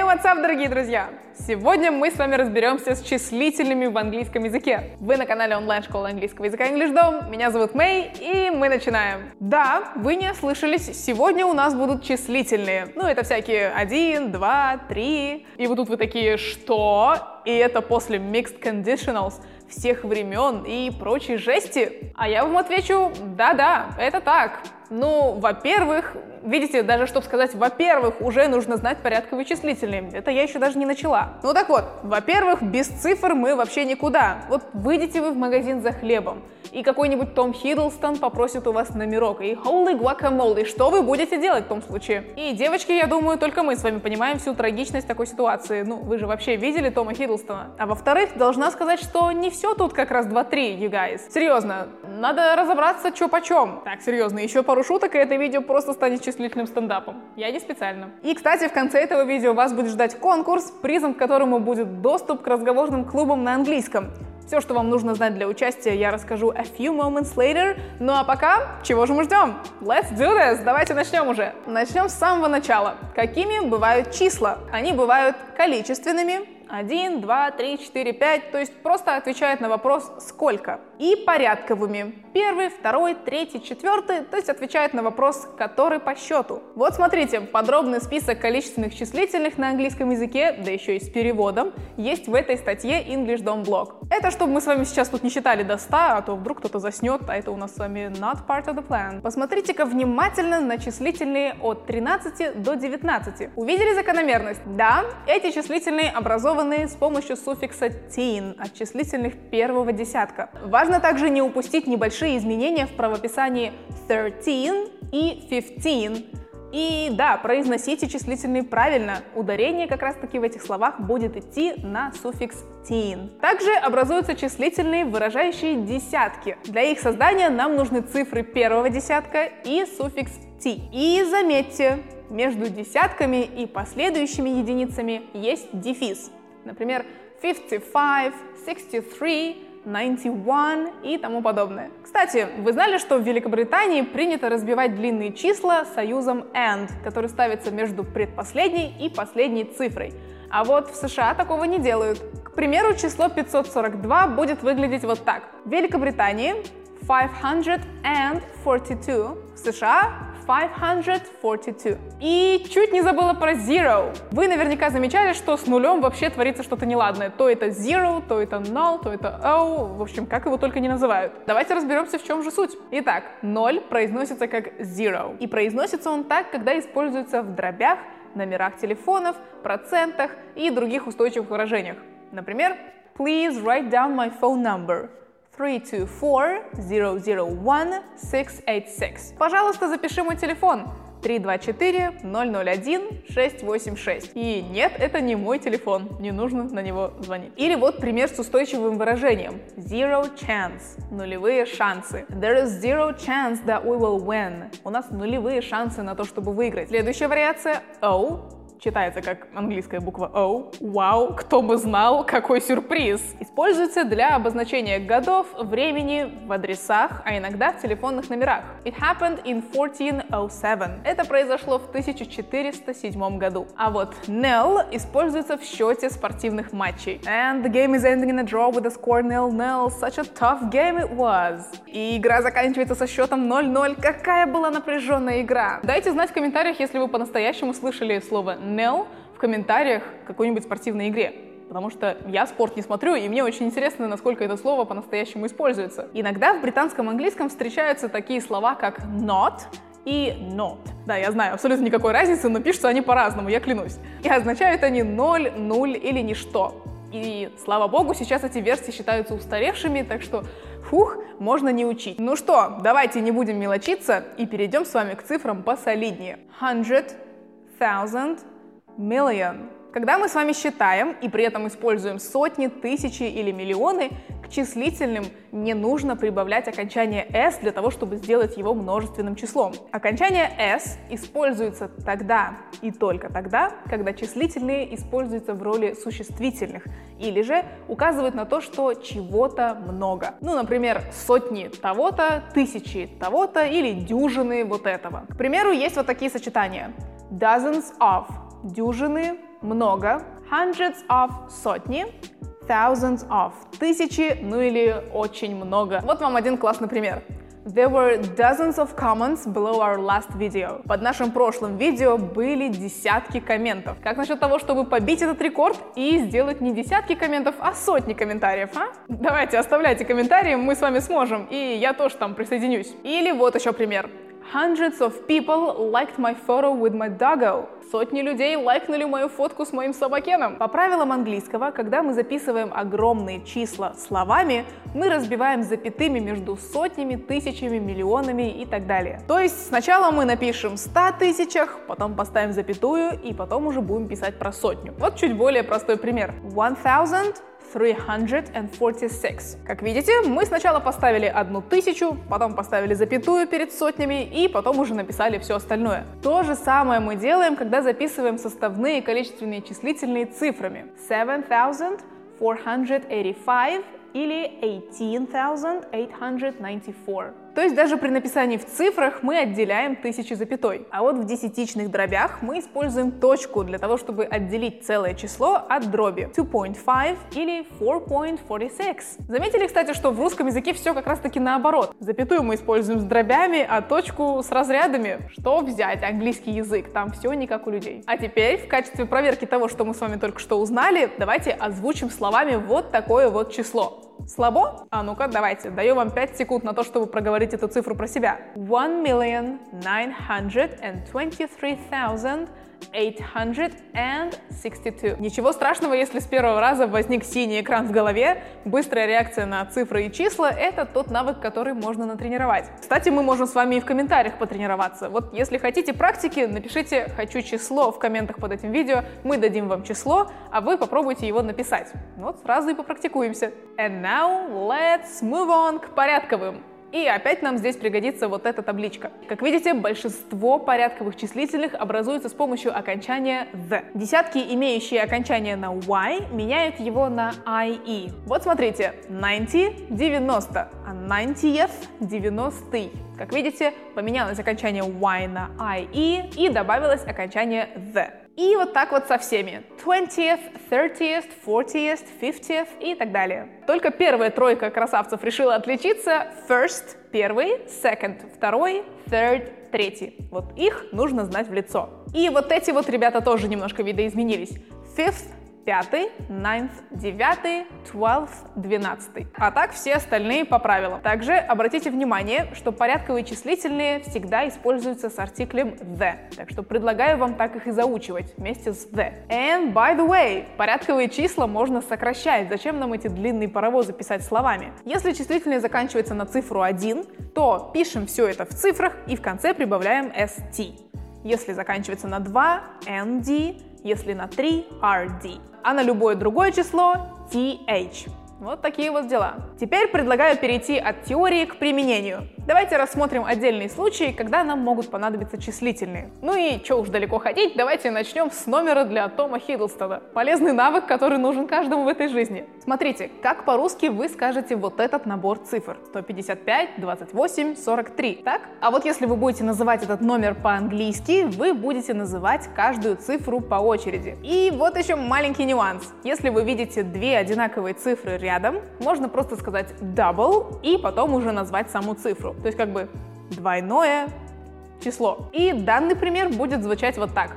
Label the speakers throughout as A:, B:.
A: what's up, дорогие друзья! Сегодня мы с вами разберемся с числительными в английском языке. Вы на канале онлайн-школы английского языка EnglishDom, меня зовут Мэй, и мы начинаем. Да, вы не ослышались, сегодня у нас будут числительные. Это всякие 1, 2, 3. И вот тут вы такие, что? И это после mixed conditionals всех времен и прочей жести? А я вам отвечу, да-да, это так. Во-первых, видите, даже чтобы сказать «во-первых», уже нужно знать порядковые числительные. Это я еще даже не начала. Так вот, во-первых, без цифр мы вообще никуда. Вот выйдете вы в магазин за хлебом, и какой-нибудь Том Хиддлстон попросит у вас номерок, и holy guacamole, что вы будете делать в том случае? И, девочки, я думаю, только мы с вами понимаем всю трагичность такой ситуации. Вы же вообще видели Тома Хиддлстона? А во-вторых, должна сказать, что не все тут как раз 2-3, you guys. Серьезно, надо разобраться, что почем. Так, серьезно, еще пару шуток, и это видео просто станет числительным стендапом. Я не специально. И, кстати, в конце этого видео вас будет ждать конкурс, призом к которому будет доступ к разговорным клубам на английском. Все, что вам нужно знать для участия, я расскажу a few moments later. А пока, чего же мы ждем? Let's do this! Давайте начнем уже. Начнем с самого начала. Какими бывают числа? Они бывают количественными. 1, 2, 3, 4, 5, то есть просто отвечает на вопрос «сколько?». И порядковыми. 1, 2, 3, 4, то есть отвечает на вопрос «который по счету?». Вот смотрите, подробный список количественных числительных на английском языке, да еще и с переводом, есть в этой статье EnglishDom Blog. Это чтобы мы с вами сейчас тут не считали до 100, а то вдруг кто-то заснет, а это у нас с вами not part of the plan. Посмотрите-ка внимательно на числительные от 13 до 19. Увидели закономерность? Да, эти числительные образованы с помощью суффикса teen от числительных первого десятка. Важно также не упустить небольшие изменения в правописании 13 и 15. И да, произносите числительные правильно. Ударение как раз таки в этих словах будет идти на суффикс teen. Также образуются числительные, выражающие десятки. Для их создания нам нужны цифры первого десятка и суффикс t. И заметьте, между десятками и последующими единицами есть дефис. Например, 55, 63, 91 и тому подобное. Кстати, вы знали, что в Великобритании принято разбивать длинные числа союзом and, который ставится между предпоследней и последней цифрой. А вот в США такого не делают. К примеру, число 542 будет выглядеть вот так. В Великобритании 542, в США 542. И чуть не забыла про zero. Вы наверняка замечали, что с нулем вообще творится что-то неладное. То это zero, то это null, то это o. В общем, как его только не называют. Давайте разберемся, в чем же суть. Итак, 0 произносится как zero. И произносится он так, когда используется в дробях, номерах телефонов, процентах и других устойчивых выражениях. Например, please write down my phone number. 324-001-686. Пожалуйста, запиши мой телефон. 324-001-686. И нет, это не мой телефон, не нужно на него звонить. Или вот пример с устойчивым выражением. Zero chance. Нулевые шансы. There is zero chance that we will win. У нас нулевые шансы на то, чтобы выиграть. Следующая вариация O. Читается как английская буква O. Вау, кто бы знал, какой сюрприз! Используется для обозначения годов, времени, в адресах, а иногда в телефонных номерах. It happened in 1407. Это произошло в 1407 году. А вот nil используется в счете спортивных матчей. And the game is ending in a draw with a score 0-0. Such a tough game it was. И игра заканчивается со счетом 0-0. Какая была напряженная игра! Дайте знать в комментариях, если вы по-настоящему слышали слово nil в комментариях к какой-нибудь спортивной игре. Потому что я спорт не смотрю, и мне очень интересно, насколько это слово по-настоящему используется. Иногда в британском английском встречаются такие слова, как not и not. Да, я знаю, абсолютно никакой разницы, но пишутся они по-разному, я клянусь. И означают они ноль, нуль или ничто. И, слава богу, сейчас эти версии считаются устаревшими, так что, можно не учить. Ну что, давайте не будем мелочиться и перейдем с вами к цифрам посолиднее. 100, 1000, million. Когда мы с вами считаем и при этом используем сотни, тысячи или миллионы, к числительным не нужно прибавлять окончание s для того, чтобы сделать его множественным числом. Окончание s используется тогда и только тогда, когда числительные используются в роли существительных или же указывают на то, что чего-то много. Например, сотни того-то, тысячи того-то или дюжины вот этого. К примеру, есть вот такие сочетания. Dozens of – дюжины много, hundreds of — сотни, thousands of — тысячи, ну или очень много. Вот вам один классный пример. There were dozens of comments below our last video. Под нашим прошлым видео были десятки комментов. Как насчет того, чтобы побить этот рекорд и сделать не десятки комментов, а сотни комментариев, а? Давайте, оставляйте комментарии, мы с вами сможем, и я тоже там присоединюсь. Или вот еще пример. Hundreds of people liked my photo with my doggo. Сотни людей лайкнули мою фотку с моим собакеном. По правилам английского, когда мы записываем огромные числа словами, мы разбиваем запятыми между сотнями, тысячами, миллионами и так далее. То есть сначала мы напишем 100 тысячах, потом поставим запятую и потом уже будем писать про сотню. Вот чуть более простой пример. 1346. Как видите, мы сначала поставили 1000, потом поставили запятую перед сотнями и потом уже написали все остальное. То же самое мы делаем, когда записываем составные количественные числительные цифрами. 7485 или 18894. То есть даже при написании в цифрах мы отделяем тысячи запятой. А вот в десятичных дробях мы используем точку для того, чтобы отделить целое число от дроби. 2.5 или 4.46. Заметили, кстати, что в русском языке все как раз таки наоборот. Запятую мы используем с дробями, а точку с разрядами. Что взять английский язык? Там все не как у людей. А теперь, в качестве проверки того, что мы с вами только что узнали, давайте озвучим словами вот такое вот число. Слабо? А ну-ка, давайте, даю вам 5 секунд на то, чтобы проговорить эту цифру про себя. 1,923,862. Ничего страшного, если с первого раза возник синий экран в голове. Быстрая реакция на цифры и числа — это тот навык, который можно натренировать. Кстати, мы можем с вами и в комментариях потренироваться. Вот если хотите практики, напишите «хочу число» в комментах под этим видео, мы дадим вам число, а вы попробуйте его написать. Вот сразу и попрактикуемся. And now let's move on к порядковым. И опять нам здесь пригодится вот эта табличка. Как видите, большинство порядковых числительных образуется с помощью окончания «the». Десятки, имеющие окончание на «y», меняют его на «ie». Вот смотрите, 90 — 90, а 90th — 90. Как видите, поменялось окончание «y» на «ie» и добавилось окончание «the». И вот так вот со всеми. 20th, 30th, 40th, 50th и так далее. Только первая тройка красавцев решила отличиться. First — первый, second — второй, third — третий. Вот их нужно знать в лицо. И вот эти вот ребята тоже немножко видоизменились. Fifth — пятый, ninth — девятый, 12th — 12. А так все остальные по правилам. Также обратите внимание, что порядковые числительные всегда используются с артиклем the. Так что предлагаю вам так их и заучивать вместе с the. And by the way, порядковые числа можно сокращать. Зачем нам эти длинные паровозы писать словами? Если числительное заканчивается на цифру 1, то пишем все это в цифрах и в конце прибавляем st. Если заканчивается на 2, nd, если на 3, rd. А на любое другое число — th. Вот такие вот дела. Теперь предлагаю перейти от теории к применению. Давайте рассмотрим отдельные случаи, когда нам могут понадобиться числительные. Ну и чё уж далеко ходить, давайте начнем с номера для Тома Хиддлстона. Полезный навык, который нужен каждому в этой жизни. Смотрите, как по-русски вы скажете вот этот набор цифр. 155, 28, 43, так? А вот если вы будете называть этот номер по-английски, вы будете называть каждую цифру по очереди. И вот еще маленький нюанс. Если вы видите две одинаковые цифры рядом, можно просто сказать double и потом уже назвать саму цифру. То есть как бы двойное число. И данный пример будет звучать вот так.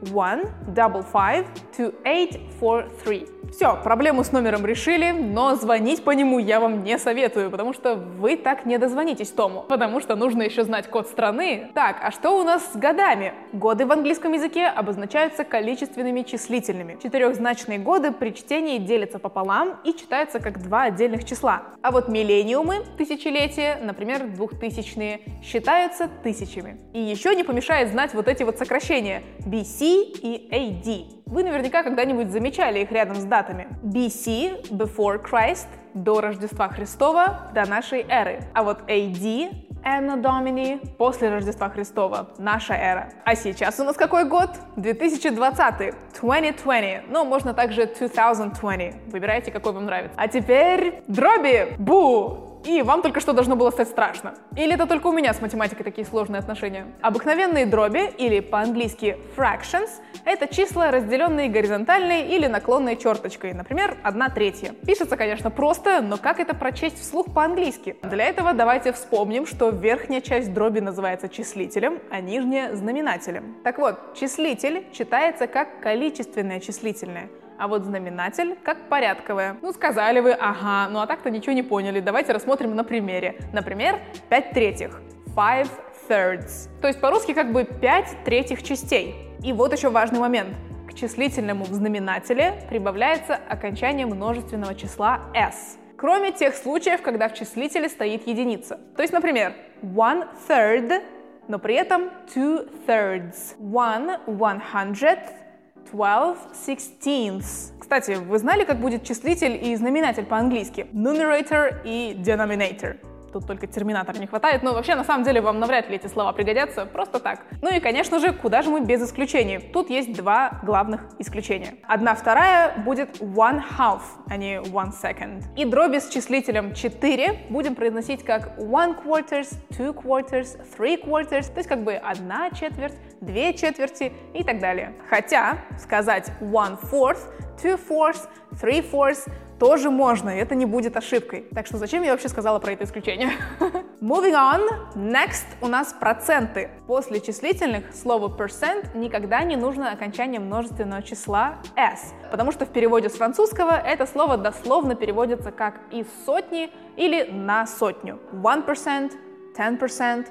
A: 1552843. Все, проблему с номером решили, но звонить по нему я вам не советую, потому что вы так не дозвонитесь Тому, потому что нужно еще знать код страны. Так, а что у нас с годами? Годы в английском языке обозначаются количественными числительными. Четырехзначные годы при чтении делятся пополам и читаются как два отдельных числа. А вот миллениумы, тысячелетия, например, 2000-е, считаются тысячами. И еще не помешает знать вот эти вот сокращения BC и AD. Вы наверняка когда-нибудь замечали их рядом с датами. BC — Before Christ, до Рождества Христова, до нашей эры. А вот AD — Anno Domini, после Рождества Христова, наша эра. А сейчас у нас какой год? 2020, 2020, ну, можно также 2020, выбирайте, какой вам нравится. А теперь дроби! Бу! И вам только что должно было стать страшно. Или это только у меня с математикой такие сложные отношения? Обыкновенные дроби, или по-английски fractions, это числа, разделенные горизонтальной или наклонной черточкой, например, 1/3. Пишется, конечно, просто, но как это прочесть вслух по-английски? Для этого давайте вспомним, что верхняя часть дроби называется числителем, а нижняя — знаменателем. Так вот, числитель читается как количественное числительное, а вот знаменатель как порядковое. Ну, сказали вы, ага, ну а так-то ничего не поняли. Давайте рассмотрим на примере. Например, 5/3. 5/3. То есть по-русски как бы 5/3 частей. И вот еще важный момент. К числительному в знаменателе прибавляется окончание множественного числа s. Кроме тех случаев, когда в числителе стоит единица. То есть, например, 1/3, но при этом 2/3. 1/100. 12/16. Кстати, вы знали, как будет числитель и знаменатель по-английски? Numerator и denominator. Тут только терминатора не хватает, но вообще на самом деле вам навряд ли эти слова пригодятся, просто так. Ну и, конечно же, куда же мы без исключений? Тут есть два главных исключения. 1/2 будет 1/2, а не 1/2. И дроби с числителем 4 будем произносить как 1/4, 2/4, 3/4, то есть как бы 1/4, 2/4 и так далее. Хотя сказать 1/4, 2/4, 3/4 тоже можно, и это не будет ошибкой. Так что зачем я вообще сказала про это исключение? Moving on. Next у нас проценты. После числительных слову percent никогда не нужно окончание множественного числа s, потому что в переводе с французского это слово дословно переводится как из сотни или на сотню. 1%, 10%,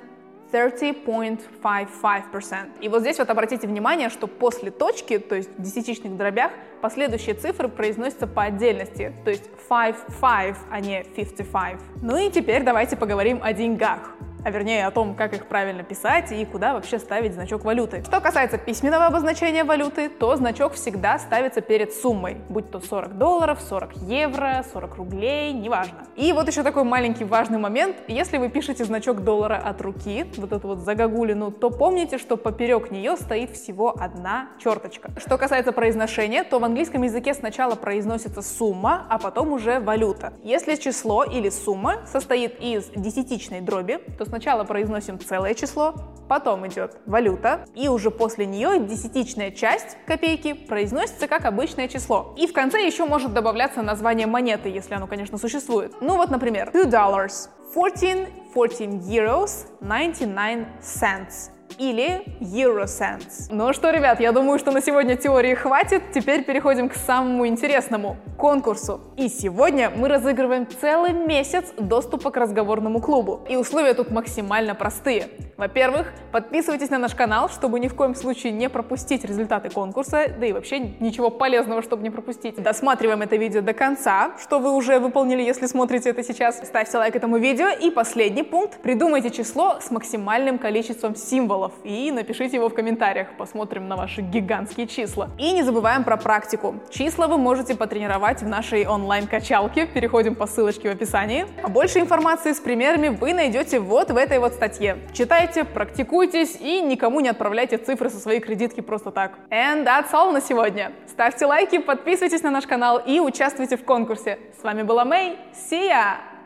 A: 30.55%. И вот здесь вот обратите внимание, что после точки, то есть в десятичных дробях, последующие цифры произносятся по отдельности, то есть 5, а не 55. Ну и теперь давайте поговорим о деньгах. А вернее о том, как их правильно писать и куда вообще ставить значок валюты. Что касается письменного обозначения валюты, то значок всегда ставится перед суммой, будь то $40, 40 евро, 40 рублей, неважно. И вот еще такой маленький важный момент. Если вы пишете значок доллара от руки, вот эту вот загогулину, то помните, что поперек нее стоит всего одна черточка. Что касается произношения, то в английском языке сначала произносится сумма, а потом уже валюта. Если число или сумма состоит из десятичной дроби, то сначала произносим целое число, потом идет валюта, и уже после нее десятичная часть, копейки, произносится как обычное число. И в конце еще может добавляться название монеты, если оно, конечно, существует. Ну вот, например, $2, 14 euros, 99 cents. Или Eurocents. Ну что, ребят, я думаю, что на сегодня теории хватит. Теперь переходим к самому интересному — конкурсу. И сегодня мы разыгрываем целый месяц доступа к разговорному клубу. И условия тут максимально простые. Во-первых, подписывайтесь на наш канал, чтобы ни в коем случае не пропустить результаты конкурса, да и вообще ничего полезного, чтобы не пропустить. Досматриваем это видео до конца, что вы уже выполнили, если смотрите это сейчас. Ставьте лайк этому видео. И последний пункт — придумайте число с максимальным количеством символов и напишите его в комментариях. Посмотрим на ваши гигантские числа. И не забываем про практику. Числа вы можете потренировать в нашей онлайн-качалке. Переходим по ссылочке в описании. А больше информации с примерами вы найдете вот в этой вот статье. Читайте, практикуйтесь и никому не отправляйте цифры со своей кредитки просто так. And that's all на сегодня. Ставьте лайки, подписывайтесь на наш канал и участвуйте в конкурсе. С вами была Мэй. See ya!